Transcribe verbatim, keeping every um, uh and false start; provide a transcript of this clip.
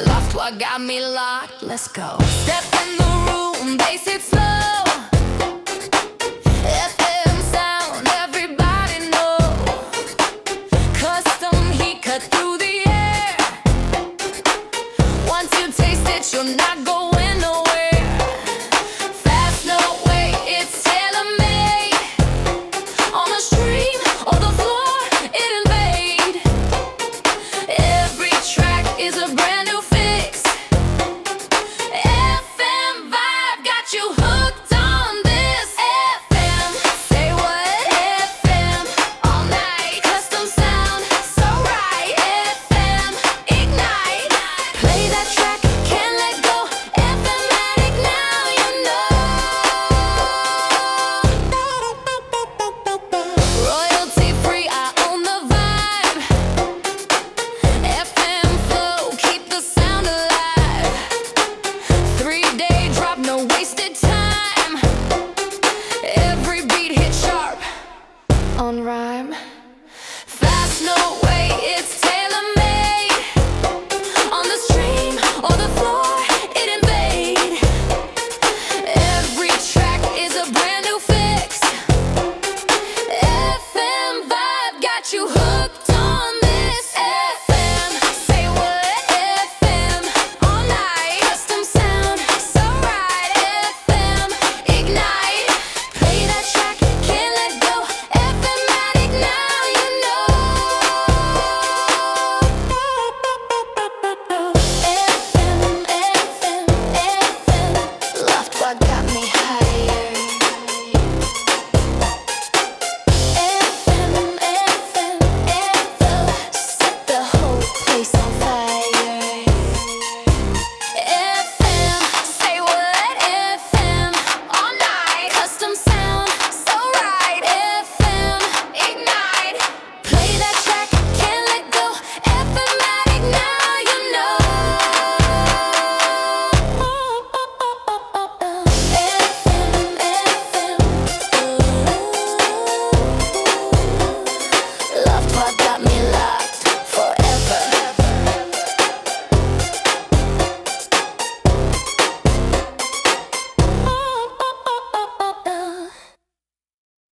Lost what got me locked, let's go. Step in the room, bass it slow. F M sound, everybody know. Custom heat cut through the air. Once you taste it, you'll not go